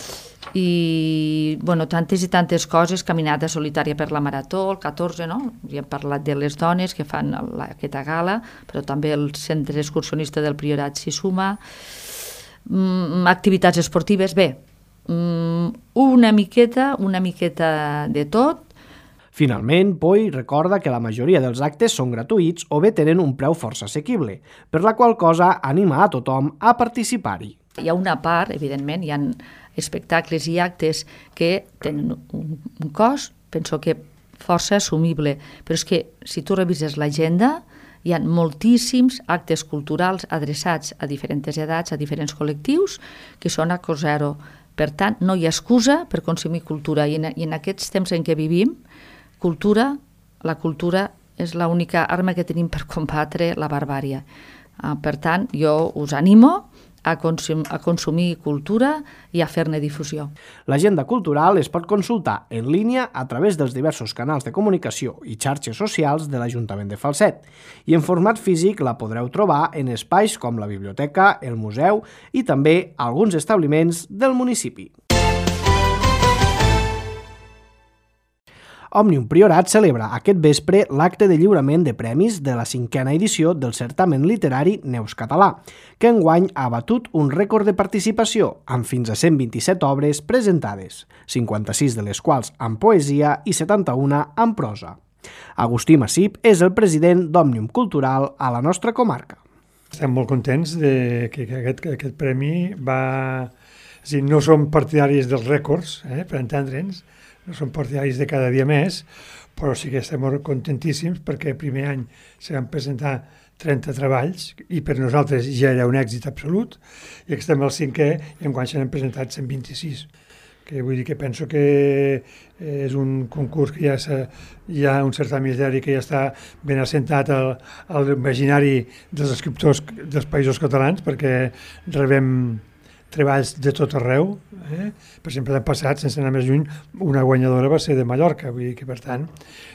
i bueno, tantes i tantes coses, caminada solitària per la Marató, el catorze, no? Ja hem parlat de les dones que fan la, aquesta gala, però també el centre excursionista del Priorat s'hi suma, mm, activitats esportives, bé, mm, una miqueta, una miqueta de tot. Finalment, Poi recorda que la majoria dels actes són gratuïts o bé tenen un preu força assequible, per la qual cosa anima a tothom a participar-hi. Hi ha una part, evidentment, hi ha espectacles i actes que tenen un, un cost, penso que força assumible, però és que si tu revises l'agenda, hi ha moltíssims actes culturals adreçats a diferents edats, a diferents col·lectius, que són a cost zero. Per tant, no hi ha excusa per consumir cultura, i en, i en aquests temps en què vivim, cultura, la cultura és l'única arma que tenim per combatre la barbària. Uh, per tant, jo us animo a, consum a consumir cultura i a fer-ne difusió. L'agenda cultural es pot consultar en línia a través dels diversos canals de comunicació i xarxes socials de l'Ajuntament de Falset, i en format físic la podreu trobar en espais com la biblioteca, el museu i també alguns establiments del municipi. Òmnium Priorat celebra aquest vespre l'acte de lliurament de premis de la cinquena edició del certamen literari Neus Català, que enguany ha batut un rècord de participació, amb fins a cent vint-i-set obres presentades, cinquanta-sis de les quals en poesia i setanta-una en prosa. Agustí Massip és el president d'Òmnium Cultural a la nostra comarca. Estem molt contents de que aquest, aquest premi va És a dir, no som partidaris dels rècords, eh, per entendre'ns, no som partidaris de cada dia més, però sí que estem molt contentíssims perquè el primer any se van presentar trenta treballs i per nosaltres ja era un èxit absolut, i estem al cinquè i enguany se n'han presentat cent vint-i-sis. Que vull dir que penso que és un concurs que ja hi ha un certamen literari que ja està ben assentat al, al imaginari dels escriptors dels països catalans, perquè rebem treballs de tot arreu. Eh? Per exemple, l'any passat, sense anar més lluny, una guanyadora va ser de Mallorca, vull dir que, per tant,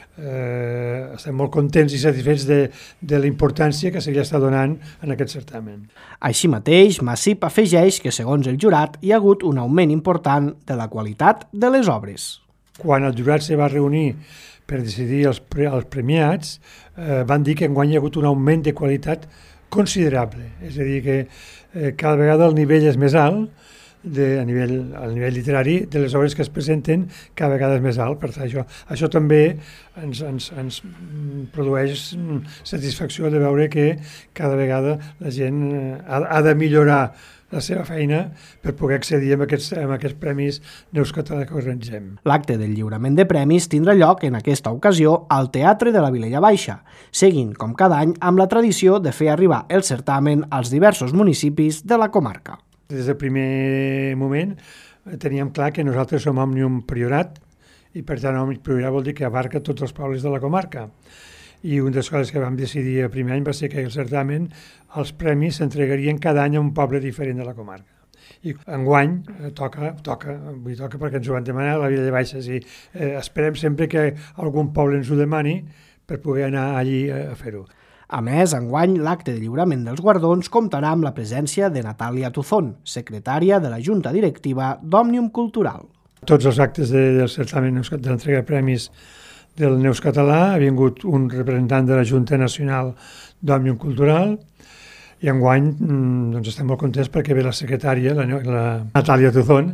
eh, estem molt contents i satisfets de, de la importància que se li està donant en aquest certamen. Així mateix, Massip afegeix que, segons el jurat, hi ha hagut un augment important de la qualitat de les obres. Quan el jurat se va reunir per decidir els, pre, els premiats, eh, van dir que enguany hi ha hagut un augment de qualitat considerable. És a dir, que eh, cada vegada el nivell és més alt, de, a nivell, al nivell literari, de les obres que es presenten cada vegada és més alt. Per tant, això, això també ens, ens, ens produeix satisfacció de veure que cada vegada la gent ha, ha de millorar la seva feina per poder accedir a aquests, a aquests premis Neus Català que organitzem. L'acte del lliurament de premis tindrà lloc en aquesta ocasió al Teatre de la Vilella Baixa, seguint, com cada any, amb la tradició de fer arribar el certamen als diversos municipis de la comarca. Des del primer moment teníem clar que nosaltres som Òmnium Priorat i per tant Òmnium Priorat vol dir que abarca tots els pobles de la comarca. I una de les coses que vam decidir el primer any va ser que el certamen, els premis s'entregarien cada any a un poble diferent de la comarca. I enguany eh, toca, toca, vull dir, toca perquè ens ho van demanar a la Vilella Baixa. Sí, eh, esperem sempre que algun poble ens ho demani per poder anar allí a fer-ho. A més, enguany, l'acte de lliurament dels guardons comptarà amb la presència de Natàlia Tuzón, secretària de la Junta Directiva d'Òmnium Cultural. Tots els actes de, del certamen de l'entrega de premis del Neus Català ha vingut un representant de la Junta Nacional d'Òmnium Cultural i enguany doncs, estem molt contents perquè ve la secretària, la, la Natàlia Tuzón,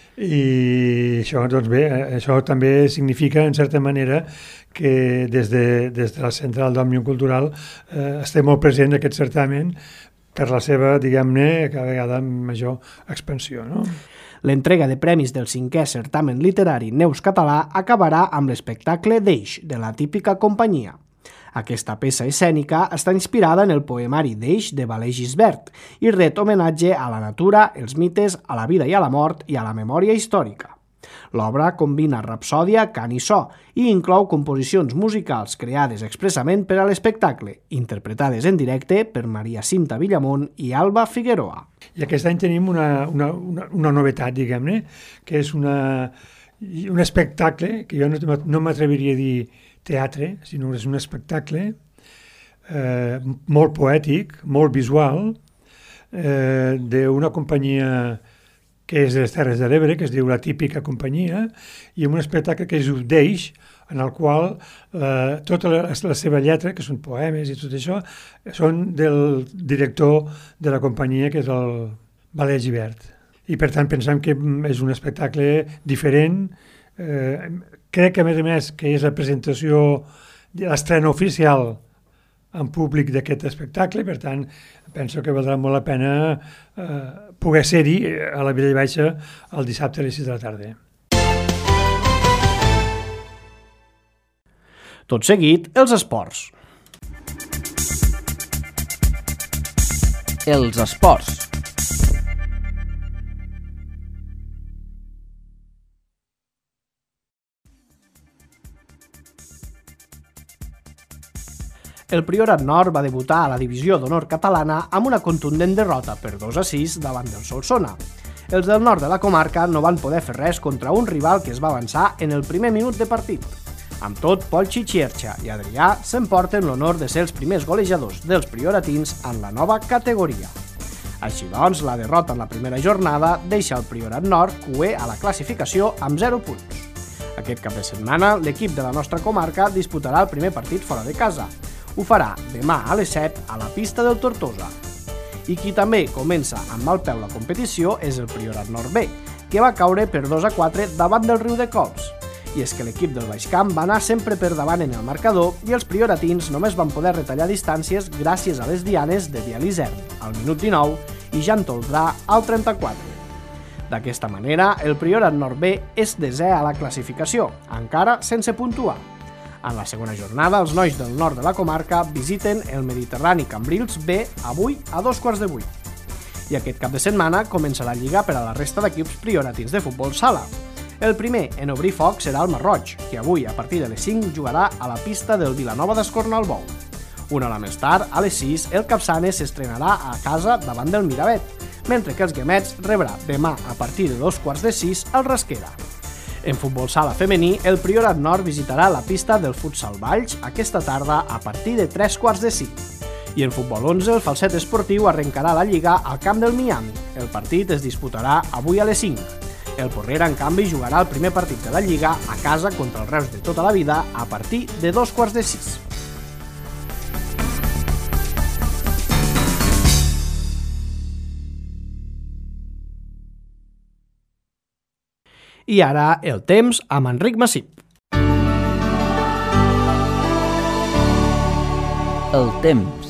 i això, doncs bé, això també significa, en certa manera, que des de, des de la central d'Òmnium Cultural eh, estem molt present en aquest certamen per la seva, diguem-ne, cada vegada major expansió, no? L'entrega de premis del cinquè certamen literari Neus Català acabarà amb l'espectacle d'Eix, de la típica companyia. Aquesta peça escènica està inspirada en el poemari d'Eix de Valer Gisbert i ret homenatge a la natura, els mites, a la vida i a la mort i a la memòria històrica. L'obra combina rapsòdia, cant i so i inclou composicions musicals creades expressament per a l'espectacle, interpretades en directe per Maria Cinta Villamont i Alba Figueroa. I aquest any tenim una, una, una, una novetat, diguem-ne, que és una, un espectacle que jo no, no m'atreviria a dir teatre, sinó és un espectacle eh, molt poètic, molt visual, eh, d'una companyia que és de les Terres de l'Ebre, que es diu La Típica Companyia, i un espectacle que es diu d'Eix, en el qual eh, tota la, la seva lletra, que són poemes i tot això, són del director de la companyia, que és el Valer Gisbert. I per tant pensem que és un espectacle diferent. Eh, crec que a més a més que és la presentació de l'estrena oficial en públic d'aquest espectacle, per tant penso que valdrà molt la pena eh, poder ser-hi a la Vilella Baixa el dissabte a les sis de la tarda. Tot seguit, els esports. Els esports. El Priorat Nord va debutar a la divisió d'honor catalana amb una contundent derrota per dos a sis davant del Solsona. Els del nord de la comarca no van poder fer res contra un rival que es va avançar en el primer minut de partit. Amb tot, Pol Xixierxa i Adrià s'emporten l'honor de ser els primers golejadors dels prioratins en la nova categoria. Així doncs, la derrota en la primera jornada deixa el Priorat Nord cuer a la classificació amb zero punts. Aquest cap de setmana, l'equip de la nostra comarca disputarà el primer partit fora de casa. Ho farà demà a les set a la pista del Tortosa. I qui també comença amb mal peu la competició és el Priorat Nord B, que va caure per dos a quatre davant del Riu de Cols. I és que l'equip del Baix Camp va anar sempre per davant en el marcador i els prioratins només van poder retallar distàncies gràcies a les dianes de Biel Isern al minut dinou i Jan Toldrà al trenta-quatre. D'aquesta manera, el Priorat Nord B és desè a la classificació, encara sense puntuar. En la segona jornada, els nois del nord de la comarca visiten el Mediterrani Cambrils B avui a dos quarts de vuit. I aquest cap de setmana comença la Lliga per a la resta d'equips prioratins de futbol sala. El primer en obrir foc serà el Marroig, que avui, a partir de les cinc, jugarà a la pista del Vilanova d'Escornalbou. Una hora més tard, a les sis, el Capçanes s'estrenarà a casa davant del Miravet, mentre que els Guemets rebrà demà, a partir de dos quarts de sis, el Rasquera. En futbol sala femení, el Priorat Nord visitarà la pista del Futsal Valls aquesta tarda a partir de tres quarts de cinc. I en futbol onze, el Falset Esportiu arrencarà la Lliga al camp del Miami. El partit es disputarà avui a les cinc. El Porrera, en canvi, jugarà el primer partit de la Lliga a casa contra el Reus de tota la vida a partir de dos quarts de sis. I ara el temps amb Enric Massip. El temps.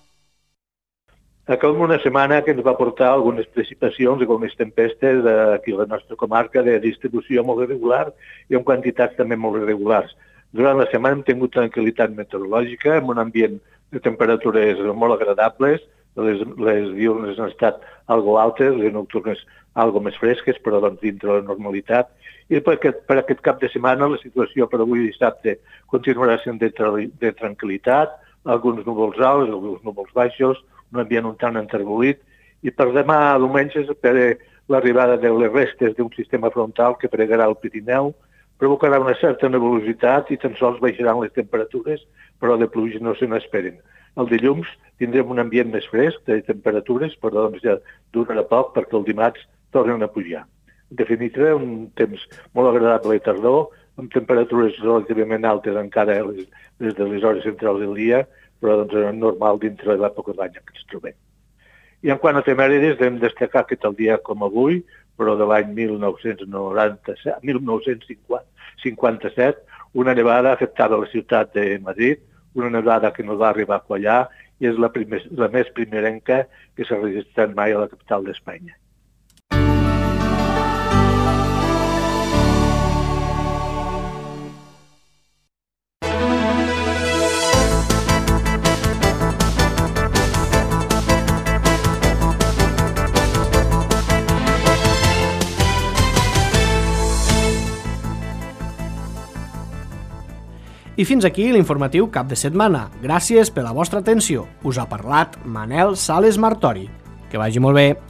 Acabem una setmana que ens va portar algunes precipitacions i algunes tempestes aquí a la nostra comarca de distribució molt irregular i amb quantitats també molt irregulars. Durant la setmana hem tingut tranquil·litat meteorològica, amb un ambient de temperatures molt agradables. Les, les diurnes han estat algo altes, les nocturnes algo més fresques, però doncs dintre la normalitat. I per aquest, per aquest cap de setmana la situació per avui dissabte continuarà sent de, de tranquil·litat, alguns núvols alts, alguns núvols baixos, un ambient un tant enterbolit, i per demà diumenge s'espera l'arribada de les restes d'un sistema frontal que pregarà el Pirineu, provocarà una certa nebulositat i tan sols baixaran les temperatures, però de pluja no se n'esperen. El dilluns tindrem un ambient més fresc de temperatures, però doncs ja durarà poc perquè el dimarts tornen a pujar. En definitiva, un temps molt agradable i tardor, amb temperatures relativament altes encara les, les de les hores centrals del dia, però doncs és normal dintre de l'època d'any en què ens trobem. I en quant a temèrides, hem destacar que tal dia com avui, però de l'any mil nou-cents noranta-set, mil nou-cents cinquanta-set, una nevada afectava la ciutat de Madrid, una nevada que no va arribar a quallar i és la, primer, la més primerenca que s'ha registrat mai a la capital d'Espanya. I fins aquí l'informatiu cap de setmana. Gràcies per la vostra atenció. Us ha parlat Manel Sales Martori. Que vagi molt bé.